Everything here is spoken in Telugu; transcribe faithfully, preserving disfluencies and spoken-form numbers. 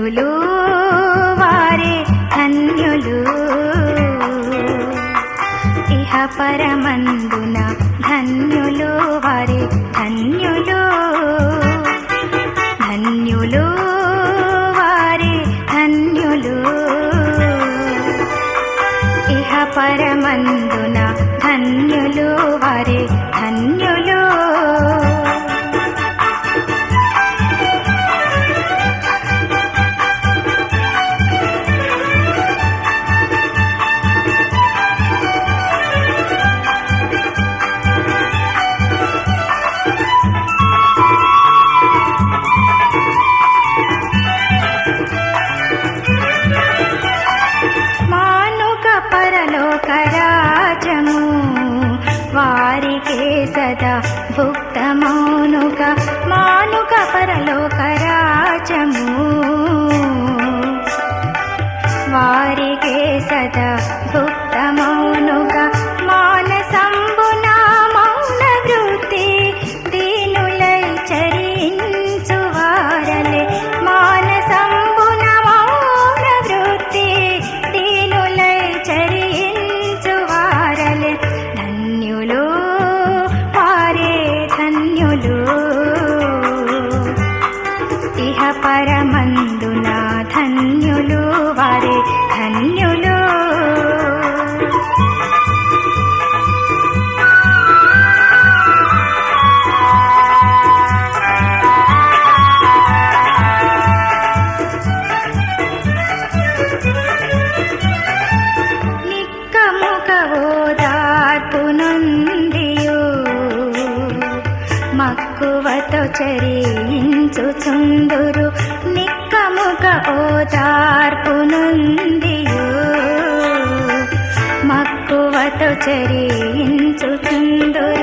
ధన్యులు వారే ధన్యులు ఇహ పరమందున ధన్యులు వారే ధన్యులు ధన్యులు వారే ధన్యులు ఇహ పరమందున ధన్యులు వారే ధన్యులు పరలోకరాజము వారికే సదా భుక్తమౌనుగా మానుక పరలోకరాజము వారికే సదా భుక్తమౌనుగా మానసంబున మౌన వృత్తి దీనులై చరించు వారలే మానసంబున మౌన వృత్తి దీనులై చరించు వారలే ధన్యులు వారే ధన్యులు ఇహ పరమందున ధన్యులు వారే ధన్యులు మక్కువతో చరించుచుందురు నిక్కముగ ఓదార్పు నుండియు మక్కువతో చరించుచుందురు